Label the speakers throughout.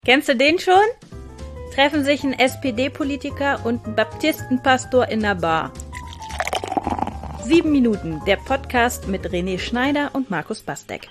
Speaker 1: Kennst du den schon? Treffen sich ein SPD-Politiker und ein Baptistenpastor in der Bar. 7 Minuten, der Podcast mit René Schneider und Markus Bastek.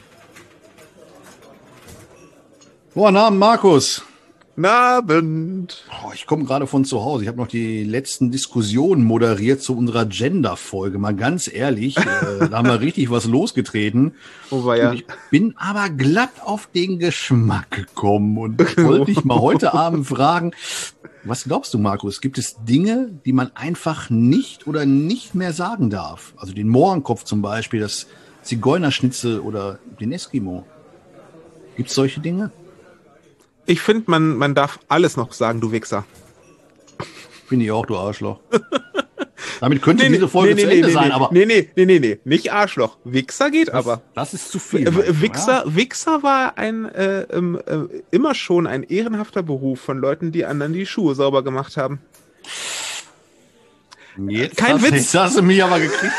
Speaker 2: Guten Abend, Markus.
Speaker 3: Guten Abend.
Speaker 2: Ich komme gerade von zu Hause. Ich habe noch die letzten Diskussionen moderiert zu unserer Gender-Folge. Mal ganz ehrlich, da haben wir richtig was losgetreten. Ich bin aber glatt auf den Geschmack gekommen und wollte dich mal heute Abend fragen, was glaubst du, Markus? Gibt es Dinge, die man einfach nicht oder nicht mehr sagen darf? Also den Mohrenkopf zum Beispiel, das Zigeunerschnitzel oder den Eskimo. Gibt es solche Dinge?
Speaker 3: Ich finde, man darf alles noch sagen, du Wichser.
Speaker 2: Finde ich auch, du Arschloch. Damit könnte diese Folge zu Ende sein, aber...
Speaker 3: Nee, nicht Arschloch. Wichser geht aber.
Speaker 2: Das ist zu viel.
Speaker 3: Wichser war immer schon ein ehrenhafter Beruf von Leuten, die anderen die Schuhe sauber gemacht haben.
Speaker 2: Jetzt kein Witz. Jetzt hast du mich aber gekriegt.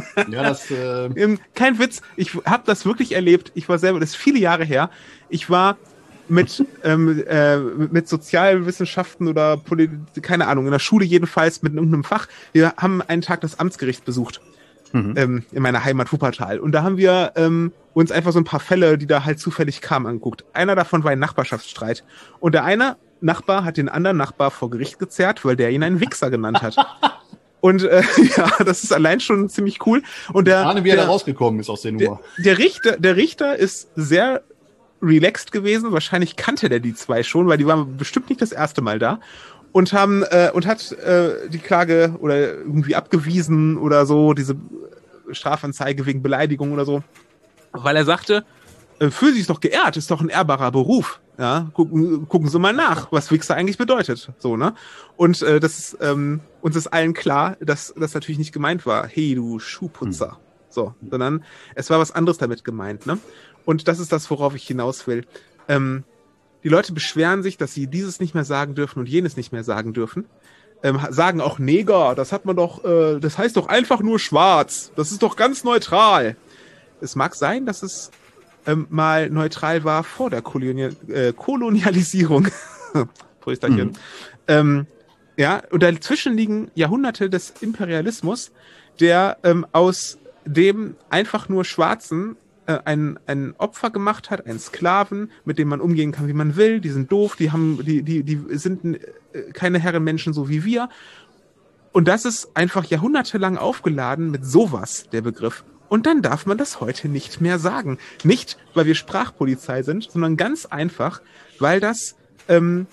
Speaker 3: Kein Witz. Ich habe das wirklich erlebt. Ich war selber, das ist viele Jahre her. Ich war mit Sozialwissenschaften oder keine Ahnung, in der Schule jedenfalls mit irgendeinem Fach. Wir haben einen Tag das Amtsgericht besucht, in meiner Heimat Wuppertal. Und da haben wir uns einfach so ein paar Fälle, die da halt zufällig kamen, angeguckt. Einer davon war ein Nachbarschaftsstreit. Und der eine Nachbar hat den anderen Nachbar vor Gericht gezerrt, weil der ihn einen Wichser genannt hat. Und ja, das ist allein schon ziemlich cool. Und
Speaker 2: ich ahne, wie er da rausgekommen ist aus der Nummer.
Speaker 3: Der Richter ist sehr relaxed gewesen. Wahrscheinlich kannte der die zwei schon, weil die waren bestimmt nicht das erste Mal da. Und hat die Klage oder irgendwie abgewiesen oder so, diese Strafanzeige wegen Beleidigung oder so. Weil er sagte, fühlen Sie sich doch geehrt, ist doch ein ehrbarer Beruf. Ja, gucken Sie mal nach, was Wichser eigentlich bedeutet. So, ne? Und das ist, uns ist allen klar, dass das natürlich nicht gemeint war. Hey, du Schuhputzer. So, sondern es war was anderes damit gemeint, ne? Und das ist das, worauf ich hinaus will. Die Leute beschweren sich, dass sie dieses nicht mehr sagen dürfen und jenes nicht mehr sagen dürfen. Sagen auch Neger, das hat man doch, das heißt doch einfach nur schwarz. Das ist doch ganz neutral. Es mag sein, dass es mal neutral war vor der Kolonialisierung. Prösterchen. Ja, und dazwischen liegen Jahrhunderte des Imperialismus, der aus dem einfach nur Schwarzen ein Opfer gemacht hat, einen Sklaven, mit dem man umgehen kann, wie man will. Die sind doof, die sind keine Herrenmenschen so wie wir. Und das ist einfach jahrhundertelang aufgeladen mit sowas, der Begriff. Und dann darf man das heute nicht mehr sagen. Nicht, weil wir Sprachpolizei sind, sondern ganz einfach, weil das zu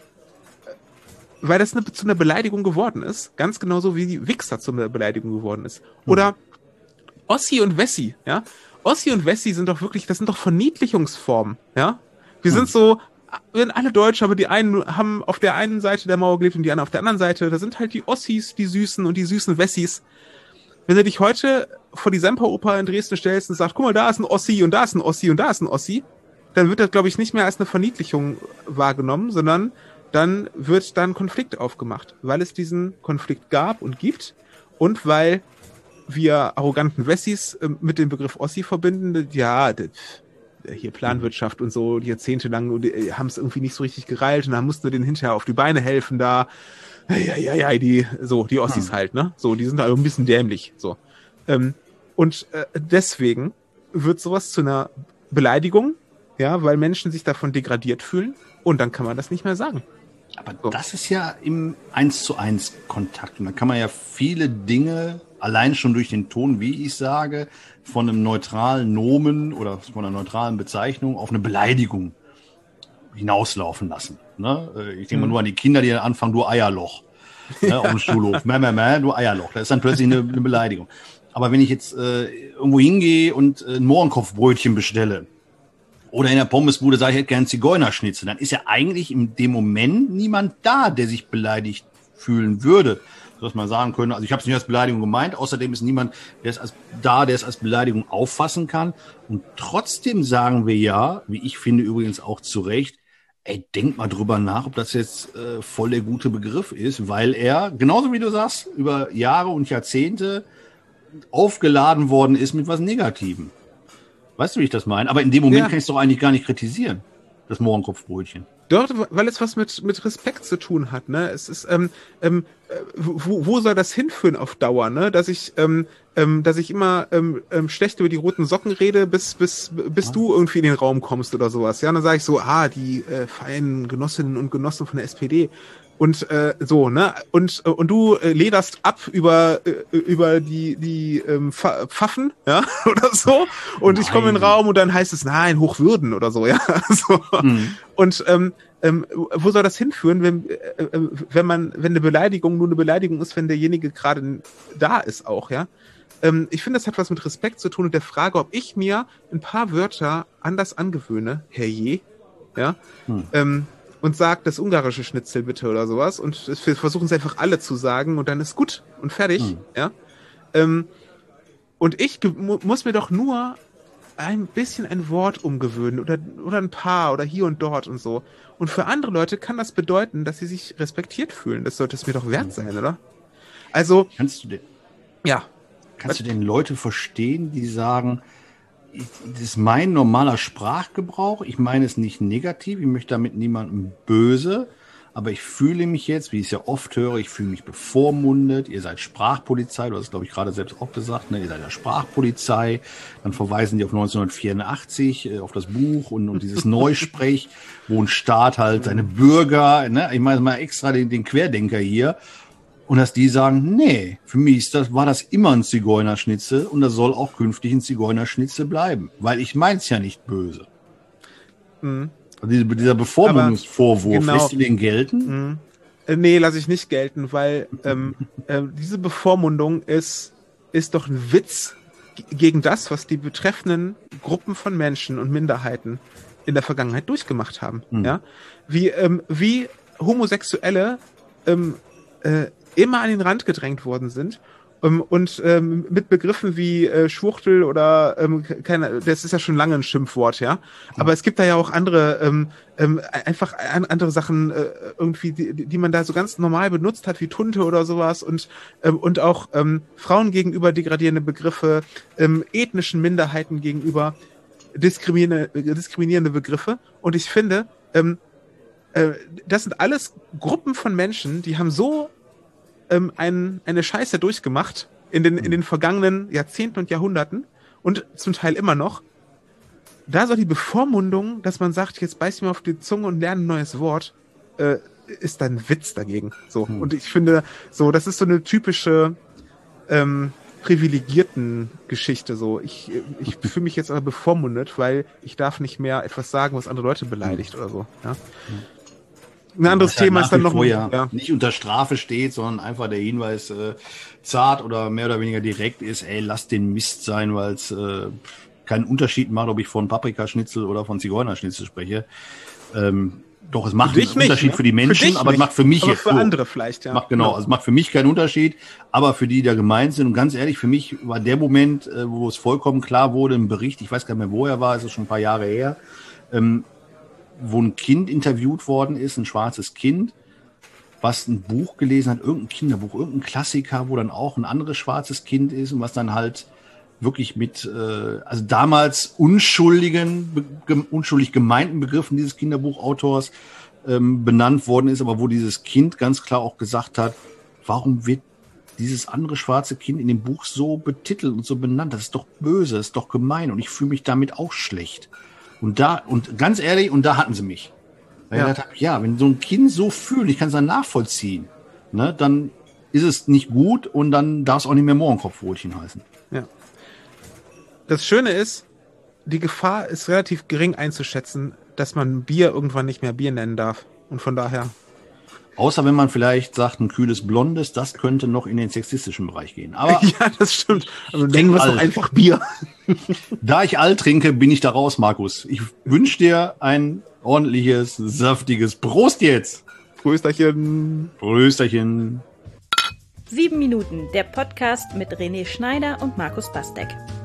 Speaker 3: einer Beleidigung geworden ist. Ganz genauso wie die Wichser zu einer Beleidigung geworden ist. Oder Ossi und Wessi, ja. Ossi und Wessi sind doch wirklich, das sind doch Verniedlichungsformen, ja. Wir sind so, wir sind alle Deutsche, aber die einen haben auf der einen Seite der Mauer gelebt und die anderen auf der anderen Seite. Da sind halt die Ossis, die Süßen und die süßen Wessis. Wenn du dich heute vor die Semperoper in Dresden stellst und sagst, guck mal, da ist ein Ossi und da ist ein Ossi und da ist ein Ossi, dann wird das, glaube ich, nicht mehr als eine Verniedlichung wahrgenommen, sondern dann wird dann Konflikt aufgemacht, weil es diesen Konflikt gab und gibt und weil wir arroganten Wessis mit dem Begriff Ossi verbinden. Ja, hier Planwirtschaft und so, die jahrzehntelang haben es irgendwie nicht so richtig gereilt und dann mussten wir denen hinterher auf die Beine helfen da. Ja, die Ossis halt, ne? So, die sind da ein bisschen dämlich, so. Und deswegen wird sowas zu einer Beleidigung, ja, weil Menschen sich davon degradiert fühlen und dann kann man das nicht mehr sagen.
Speaker 2: Aber das ist ja im 1:1 Kontakt und da kann man ja viele Dinge allein schon durch den Ton, wie ich sage, von einem neutralen Nomen oder von einer neutralen Bezeichnung auf eine Beleidigung hinauslaufen lassen. Ne? Ich denke mal nur an die Kinder, die dann anfangen, du Eierloch, ne, auf dem Schulhof. Du Eierloch. Das ist dann plötzlich eine Beleidigung. Aber wenn ich jetzt irgendwo hingehe und ein Mohrenkopfbrötchen bestelle oder in der Pommesbude sage, ich hätte gerne Zigeunerschnitzel, dann ist ja eigentlich in dem Moment niemand da, der sich beleidigt fühlen würde. Dass man sagen könnte, also ich habe es nicht als Beleidigung gemeint, außerdem ist niemand, der es als Beleidigung auffassen kann. Und trotzdem sagen wir ja, wie ich finde übrigens auch zu Recht, denk mal drüber nach, ob das jetzt voll der gute Begriff ist, weil er, genauso wie du sagst, über Jahre und Jahrzehnte aufgeladen worden ist mit was Negativem. Weißt du, wie ich das meine? Aber in dem Moment kann ich es doch eigentlich gar nicht kritisieren. das Mohrenkopfbrötchen.
Speaker 3: Dort, weil es was mit Respekt zu tun hat, ne? Es ist, wo soll das hinführen auf Dauer, ne? Dass ich immer schlecht über die roten Socken rede, bis du irgendwie in den Raum kommst oder sowas. Ja, und dann sage ich so, die feinen Genossinnen und Genossen von der SPD. Und so, ne? Und du lederst ab über die Pfaffen, ja, oder so. Und ich komme in den Raum und dann heißt es, nein, Hochwürden oder so, ja. So. Und wo soll das hinführen, wenn eine Beleidigung nur eine Beleidigung ist, wenn derjenige gerade da ist auch, ja? Ich finde, das hat was mit Respekt zu tun und der Frage, ob ich mir ein paar Wörter anders angewöhne, herrje, ja, und sagt das ungarische Schnitzel bitte oder sowas und wir versuchen es einfach alle zu sagen und dann ist gut und fertig, ja. Und ich muss mir doch nur ein bisschen ein Wort umgewöhnen oder ein paar oder hier und dort und so. Und für andere Leute kann das bedeuten, dass sie sich respektiert fühlen. Das sollte es mir doch wert sein, oder? Also.
Speaker 2: Kannst du denn Leute verstehen, die sagen, das ist mein normaler Sprachgebrauch, ich meine es nicht negativ, ich möchte damit niemandem böse, aber ich fühle mich jetzt, wie ich es ja oft höre, ich fühle mich bevormundet, ihr seid Sprachpolizei, du hast es, glaube ich, gerade selbst auch gesagt, ne? Ihr seid ja Sprachpolizei, dann verweisen die auf 1984, auf das Buch und dieses Neusprech, wo ein Staat halt seine Bürger, ne? Ich meine mal extra den Querdenker hier, und dass die sagen, nee, für mich war das immer ein Zigeunerschnitzel und das soll auch künftig ein Zigeunerschnitzel bleiben, weil ich meins ja nicht böse. Also dieser Bevormundungsvorwurf, genau. Lässt du den gelten?
Speaker 3: Nee, lasse ich nicht gelten, weil diese Bevormundung ist doch ein Witz gegen das, was die betreffenden Gruppen von Menschen und Minderheiten in der Vergangenheit durchgemacht haben. Ja? Wie Homosexuelle immer an den Rand gedrängt worden sind und mit Begriffen wie Schwuchtel oder das ist ja schon lange ein Schimpfwort, ja. Aber es gibt da ja auch andere einfach andere Sachen irgendwie, die man da so ganz normal benutzt hat, wie Tunte oder sowas und auch Frauen gegenüber degradierende Begriffe, ethnischen Minderheiten gegenüber diskriminierende Begriffe. Und ich finde, das sind alles Gruppen von Menschen, die haben so eine Scheiße durchgemacht in den vergangenen Jahrzehnten und Jahrhunderten und zum Teil immer noch. Da soll die Bevormundung, dass man sagt, jetzt beiß ich mir auf die Zunge und lerne ein neues Wort, ist dann ein Witz dagegen. So. Und ich finde, so, das ist so eine typische privilegierten Geschichte. So. Ich fühle mich jetzt aber bevormundet, weil ich darf nicht mehr etwas sagen, was andere Leute beleidigt oder so. Ja. Ein anderes Thema ist dann noch
Speaker 2: nicht unter Strafe steht, sondern einfach der Hinweis zart oder mehr oder weniger direkt ist, ey, lass den Mist sein, weil es keinen Unterschied macht, ob ich von Paprikaschnitzel oder von Zigeunerschnitzel spreche. Doch, es macht einen Unterschied für die Menschen, aber es macht für mich
Speaker 3: jetzt für andere vielleicht, ja.
Speaker 2: Also es macht für mich keinen Unterschied, aber für die da gemeint sind. Und ganz ehrlich, für mich war der Moment, wo es vollkommen klar wurde, im Bericht, ich weiß gar nicht mehr, wo er war, es ist schon ein paar Jahre her, wo ein Kind interviewt worden ist, ein schwarzes Kind, was ein Buch gelesen hat, irgendein Kinderbuch, irgendein Klassiker, wo dann auch ein anderes schwarzes Kind ist und was dann halt wirklich mit, also damals unschuldig gemeinten Begriffen dieses Kinderbuchautors benannt worden ist, aber wo dieses Kind ganz klar auch gesagt hat, warum wird dieses andere schwarze Kind in dem Buch so betitelt und so benannt? Das ist doch böse, das ist doch gemein und ich fühle mich damit auch schlecht. Und ganz ehrlich, und da hatten sie mich. Weil ich gedacht habe, wenn so ein Kind so fühlt, ich kann es dann nachvollziehen, ne, dann ist es nicht gut und dann darf es auch nicht mehr Mohrenkopfbrötchen heißen.
Speaker 3: Ja. Das Schöne ist, die Gefahr ist relativ gering einzuschätzen, dass man Bier irgendwann nicht mehr Bier nennen darf. Und von daher.
Speaker 2: Außer wenn man vielleicht sagt, ein kühles Blondes, das könnte noch in den sexistischen Bereich gehen. Aber
Speaker 3: ja, das stimmt. Also nennen wir es doch einfach Bier.
Speaker 2: Da ich alt trinke, bin ich da raus, Markus. Ich wünsche dir ein ordentliches, saftiges Prost jetzt.
Speaker 3: Prösterchen.
Speaker 2: Prösterchen.
Speaker 1: 7 Minuten, der Podcast mit René Schneider und Markus Bastek.